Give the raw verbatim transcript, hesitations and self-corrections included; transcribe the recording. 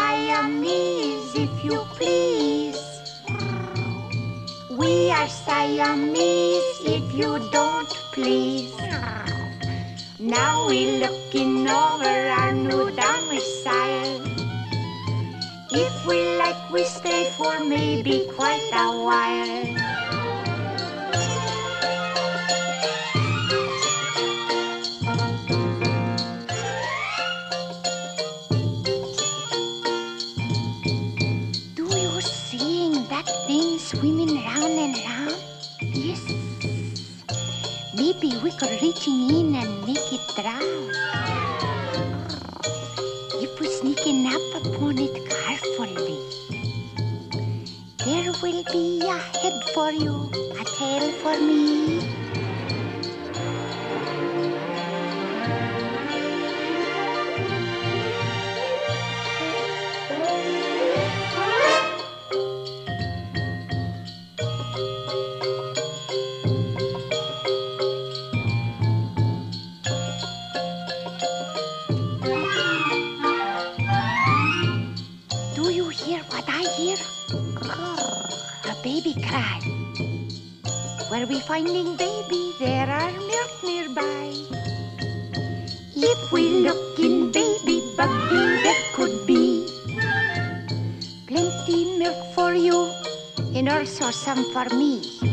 Siamese, if you please. We are Siamese, if you don't please. Now we're looking over our new domicile. If we like, we stay for maybe quite a while. Do you seeing that thing swimming round and round? Yes. Maybe we could reaching in and make it drown. If we sneaking up upon it carefully, there will be a head for you, a tail for me. Do you hear what I hear? A baby cry. Where we finding baby, there are milk nearby. If we look in baby buggy, there could be plenty milk for you and also some for me.